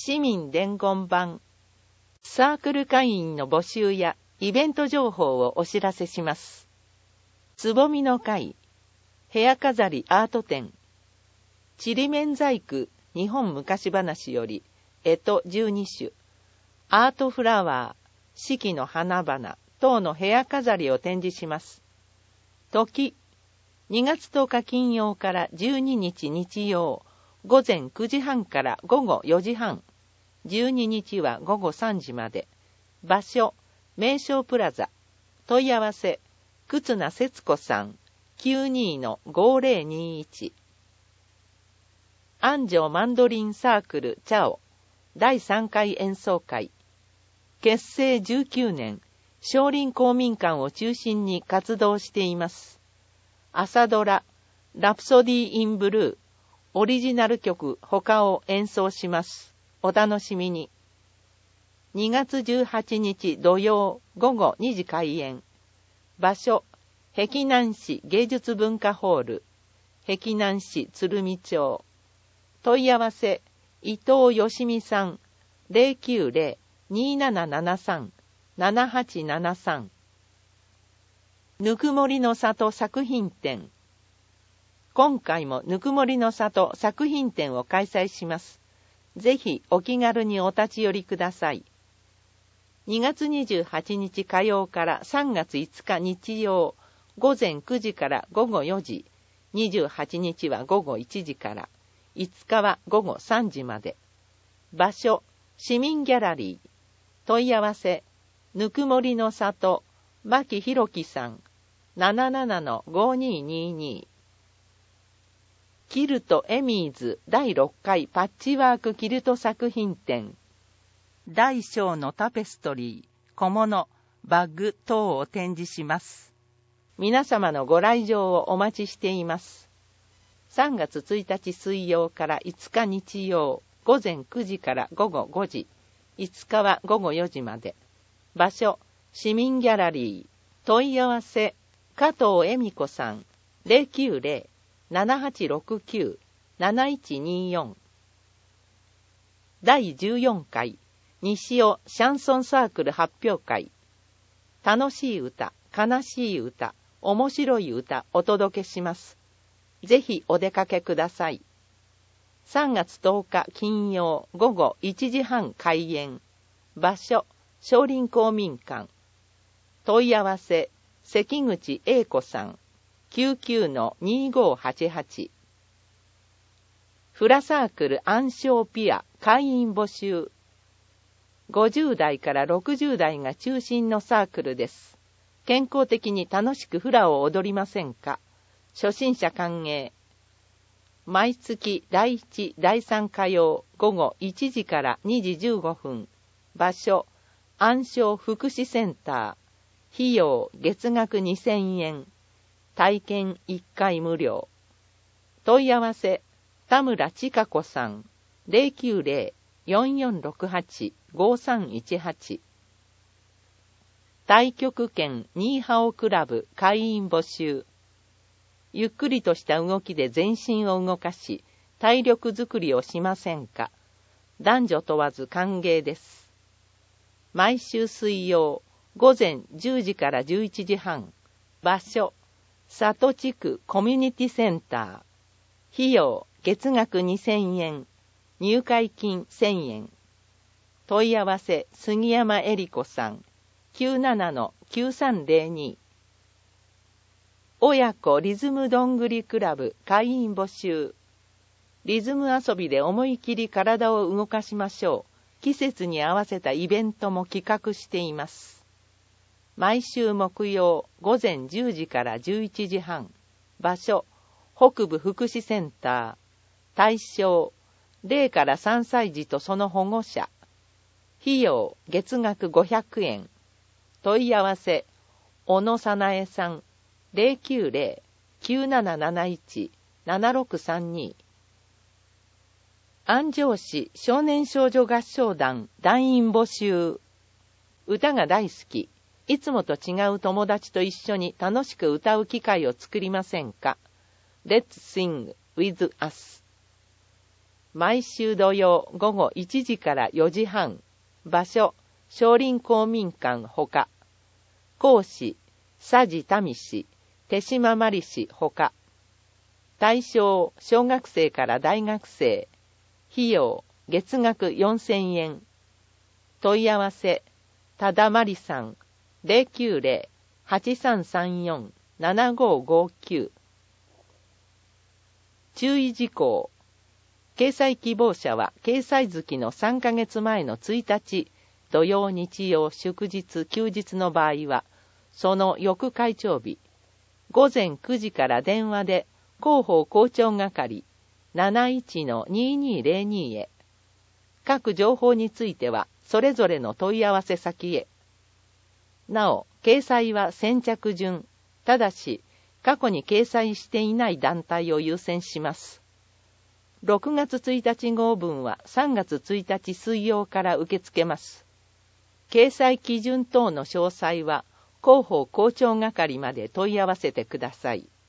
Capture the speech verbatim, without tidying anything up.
市民伝言板。サークル会員の募集やイベント情報をお知らせします。つぼみの会、部屋飾りアート展、ちりめん細工日本昔話より干支じゅうに種、アートフラワー、四季の花々等の部屋飾りを展示します。時、にがつとおか金曜からじゅうににち日曜、午前くじはんから午後よじはん、じゅうににちは午後さんじまで。場所、名称プラザ。問い合わせ、忽那節子さん、きゅうにのごぜろにいち。安城マンドリンサークルチャオだいさんかい演奏会。結成じゅうきゅうねん、少林公民館を中心に活動しています。朝ドラ、ラプソディー・イン・ブルー、オリジナル曲他を演奏します。お楽しみに。にがつじゅうはちにち土曜午後にじ開演。場所、碧南市芸術文化ホール、碧南市鶴見町。問い合わせ、伊藤よしみさん、ゼロきゅうゼロ にーななななさん ななはちななさん。ぬくもりの里作品展。今回もぬくもりの里作品展を開催します。ぜひお気軽にお立ち寄りください。にがつにじゅうはちにち火曜からさんがついつか日曜、午前くじから午後よじ、にじゅうはちにちは午後いちじから、いつかは午後さんじまで。場所、市民ギャラリー。問い合わせ、ぬくもりの里、牧博樹さん、ななななのごにーにーにー。キルトエミーズだいろっかいパッチワークキルト作品展。大小のタペストリー、小物、バッグ等を展示します。皆様のご来場をお待ちしています。さんがつついたち水曜からいつか日曜、午前くじから午後ごじ、いつかは午後よじまで。場所、市民ギャラリー。問い合わせ、加藤恵美子さん、ゼロきゅうゼロ ななはちろくきゅう なないちにーよん。だいじゅうよんかい、西尾シャンソンサークル発表会。楽しい歌、悲しい歌、面白い歌お届けします。ぜひお出かけください。さんがつとおか金曜午後いちじはん開演。場所、少林公民館。問い合わせ、関口英子さん、きゅうきゅうのにーごーはちはち。フラサークル暗唱ピア会員募集。ごじゅうだいからろくじゅうだいが中心のサークルです。健康的に楽しくフラを踊りませんか？初心者歓迎。毎月だいいち、だいさん火曜午後いちじからにじじゅうごふん。場所、暗唱福祉センター。費用月額にせんえん。体験いっかい無料。問い合わせ、田村千佳子さん、ゼロきゅうゼロ よんよんろくはち ごさんいちはち。太極拳ニーハオクラブ会員募集。ゆっくりとした動きで全身を動かし、体力づくりをしませんか？男女問わず歓迎です。毎週水曜、午前じゅうじからじゅういちじはん。場所、里地区コミュニティセンター。費用月額にせんえん。入会金せんえん。問い合わせ、杉山恵里子さん、きゅうななのきゅうさんゼロに。親子リズムどんぐりクラブ会員募集。リズム遊びで思い切り体を動かしましょう。季節に合わせたイベントも企画しています。毎週木曜午前じゅうじからじゅういちじはん。場所、北部福祉センター。対象、ゼロからさんさいじとその保護者。費用月額ごひゃくえん。問い合わせ、小野さなえさん、ゼロきゅうゼロ きゅうなななないち ななろくさんに。安城市少年少女合唱団団員募集。歌が大好き。いつもと違う友達と一緒に楽しく歌う機会を作りませんか？ Let's sing with us。 毎週土曜午後いちじからよじはん。場所、少林公民館ほか。講師、佐治民氏、手島まり氏ほか。対象、小学生から大学生。費用、月額よんせんえん。問い合わせ、ただまりさん、ゼロきゅうゼロ はちさんさんよん ななごごきゅう。注意事項。掲載希望者は掲載月のさんかげつまえのついたち、土曜、日曜、祝日、休日の場合は、その翌会長日、午前くじから電話で広報校長係 なないちのにーにーゼロに へ。各情報については、それぞれの問い合わせ先へ。なお、掲載は先着順、ただし、過去に掲載していない団体を優先します。ろくがつついたち号分はさんがつついたち水曜から受け付けます。掲載基準等の詳細は、広報校長係まで問い合わせてください。